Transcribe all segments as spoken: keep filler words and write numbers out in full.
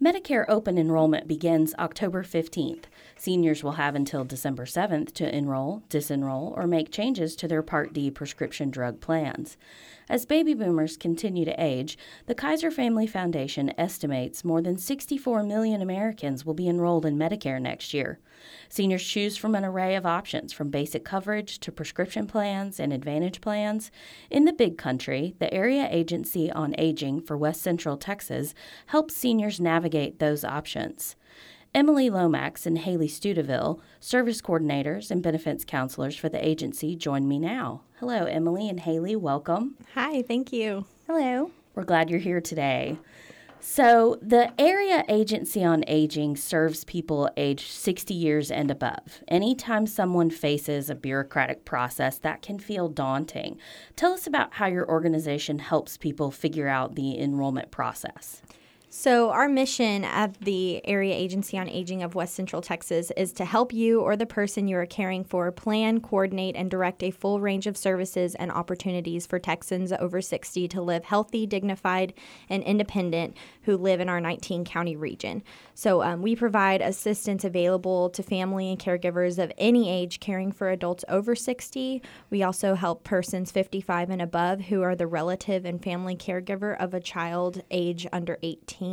Medicare open enrollment begins October fifteenth. Seniors will have until December seventh to enroll, disenroll, or make changes to their Part D prescription drug plans. As baby boomers continue to age, the Kaiser Family Foundation estimates more than sixty-four million Americans will be enrolled in Medicare next year. Seniors choose from an array of options, from basic coverage to prescription plans and Advantage plans. In the Big Country, the Area Agency on Aging for West Central Texas helps seniors navigate those options. Emily Lomax and Haley Studeville, service coordinators and benefits counselors for the agency, join me now. Hello, Emily and Haley. Welcome. Hi, thank you. Hello. We're glad you're here today. So the Area Agency on Aging serves people aged sixty years and above. Anytime someone faces a bureaucratic process, that can feel daunting. Tell us about how your organization helps people figure out the enrollment process. So our mission at the Area Agency on Aging of West Central Texas is to help you or the person you are caring for plan, coordinate, and direct a full range of services and opportunities for Texans over sixty to live healthy, dignified, and independent who live in our nineteen county region. So um, we provide assistance available to family and caregivers of any age caring for adults over sixty. We also help persons fifty-five and above who are the relative and family caregiver of a child age under eighteen.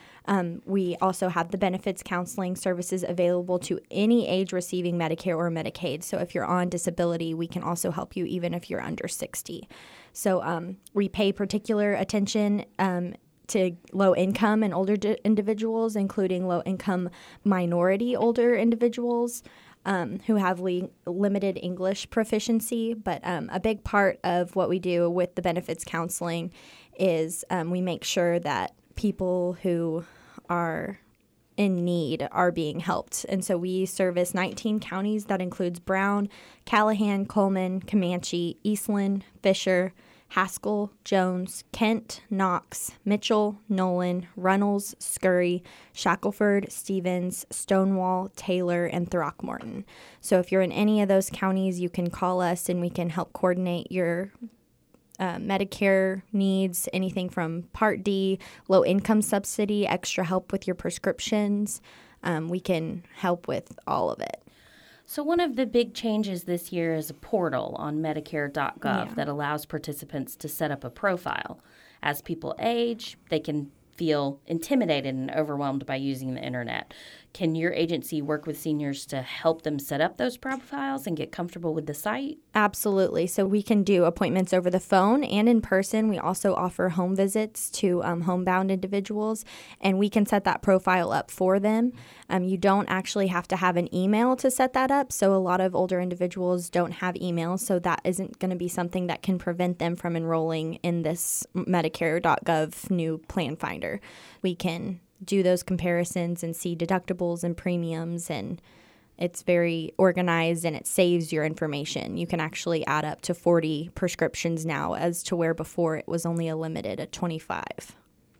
Um, we also have the benefits counseling services available to any age receiving Medicare or Medicaid. So if you're on disability, we can also help you even if you're under sixty. So um, we pay particular attention um, to low-income and older d- individuals, including low-income minority older individuals um, who have le- limited English proficiency. But um, a big part of what we do with the benefits counseling is um, we make sure that people who are in need are being helped. And so we service nineteen counties. That includes Brown, Callahan, Coleman, Comanche, Eastland, Fisher, Haskell, Jones, Kent, Knox, Mitchell, Nolan, Runnels, Scurry, Shackelford, Stevens, Stonewall, Taylor, and Throckmorton. So if you're in any of those counties, you can call us and we can help coordinate your Uh, Medicare needs, anything from Part D, low-income subsidy, extra help with your prescriptions. Um, we can help with all of it. So one of the big changes this year is a portal on Medicare dot gov Yeah. that allows participants to set up a profile. As people age, they can feel intimidated and overwhelmed by using the internet. Can your agency work with seniors to help them set up those profiles and get comfortable with the site? Absolutely. So we can do appointments over the phone and in person. We also offer home visits to um, homebound individuals, and we can set that profile up for them. Um, you don't actually have to have an email to set that up. So a lot of older individuals don't have emails, so that isn't going to be something that can prevent them from enrolling in this Medicare dot gov new plan finder. We can do those comparisons and see deductibles and premiums, and it's very organized and it saves your information. You can actually add up to forty prescriptions now, as to where before it was only a limited at twenty-five.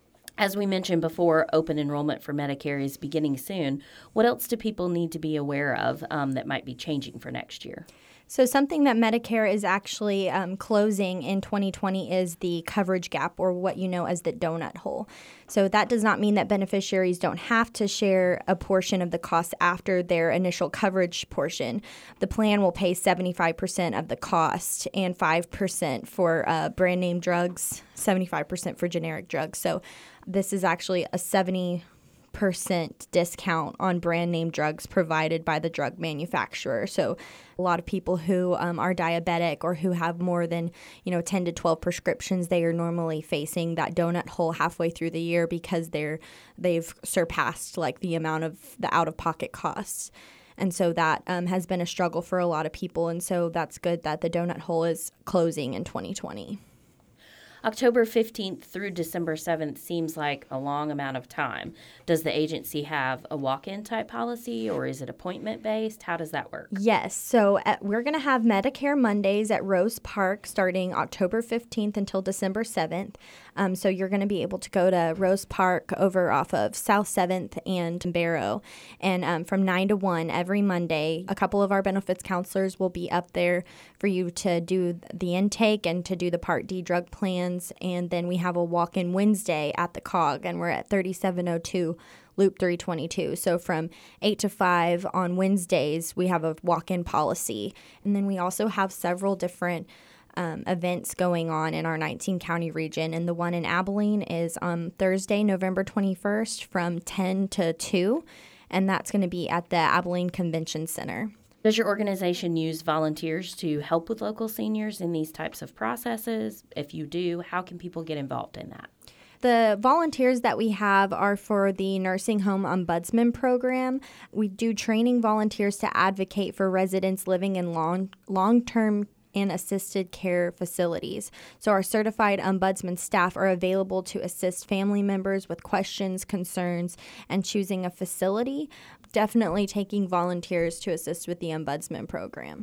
As we mentioned before, open enrollment for Medicare is beginning soon. What else do people need to be aware of um, that might be changing for next year? So something that Medicare is actually um, closing in twenty twenty is the coverage gap, or what you know as the donut hole. So that does not mean that beneficiaries don't have to share a portion of the cost after their initial coverage portion. The plan will pay seventy-five percent of the cost and five percent for uh, brand name drugs, seventy-five percent for generic drugs. So this is actually a seventy percent discount on brand name drugs provided by the drug manufacturer. So a lot of people who um, are diabetic or who have more than, you know, ten to twelve prescriptions, they are normally facing that donut hole halfway through the year because they're they've surpassed like the amount of the out-of-pocket costs. And so that um, has been a struggle for a lot of people. And so that's good that the donut hole is closing in twenty twenty. October fifteenth through December seventh seems like a long amount of time. Does the agency have a walk-in type policy, or is it appointment-based? How does that work? Yes. So at, we're going to have Medicare Mondays at Rose Park starting October fifteenth until December seventh. Um, so you're going to be able to go to Rose Park over off of South seventh and Barrow. And um, from nine to one every Monday, a couple of our benefits counselors will be up there for you to do the intake and to do the Part D drug plans. And then we have a walk-in Wednesday at the C O G, and we're at thirty-seven oh two Loop three twenty-two. So from eight to five on Wednesdays, we have a walk-in policy. And then we also have several different um, events going on in our nineteen county region. And the one in Abilene is on Thursday, November twenty-first from ten to two. And that's going to be at the Abilene Convention Center. Does your organization use volunteers to help with local seniors in these types of processes? If you do, how can people get involved in that? The volunteers that we have are for the Nursing Home Ombudsman Program. We do training volunteers to advocate for residents living in long, long-term and assisted care facilities. So our certified ombudsman staff are available to assist family members with questions, concerns, and choosing a facility. Definitely taking volunteers to assist with the ombudsman program.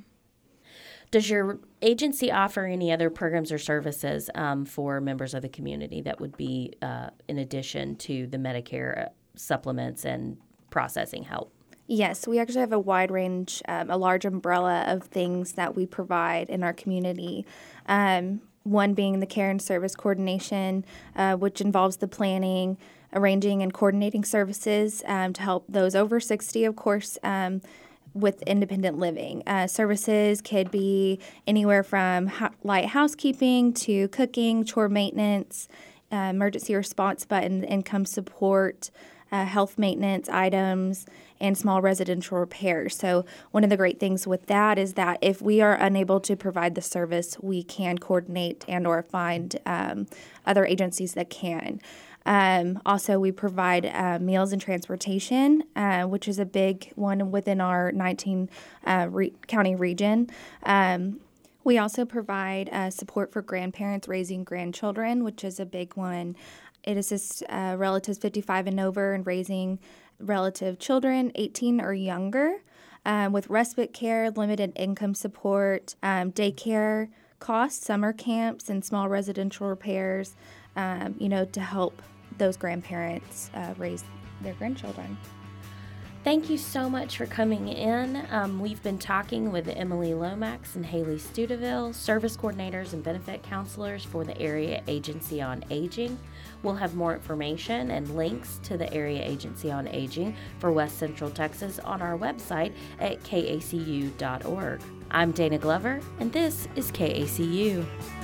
Does your agency offer any other programs or services um, for members of the community that would be uh, in addition to the Medicare supplements and processing help? Yes, we actually have a wide range, um, a large umbrella of things that we provide in our community. Um, one being the care and service coordination, uh, which involves the planning, arranging, and coordinating services um, to help those over sixty, of course, um, with independent living. Uh, services could be anywhere from ho- light housekeeping to cooking, chore maintenance, uh, emergency response button, income support, uh, health maintenance items, and small residential repairs. So one of the great things with that is that if we are unable to provide the service, we can coordinate and or find um, other agencies that can. Um, also, we provide uh, meals and transportation, uh, which is a big one within our nineteen uh, re- county region. Um, we also provide uh, support for grandparents raising grandchildren, which is a big one. It assists uh, relatives fifty-five and over in raising relative children eighteen or younger um, with respite care, limited income support, um, daycare costs, summer camps, and small residential repairs, um, you know, to help those grandparents uh, raise their grandchildren. Thank you so much for coming in. Um, we've been talking with Emily Lomax and Haley Studeville, service coordinators and benefit counselors for the Area Agency on Aging. We'll have more information and links to the Area Agency on Aging for West Central Texas on our website at K A C U dot org. I'm Dana Glover, and this is K A C U.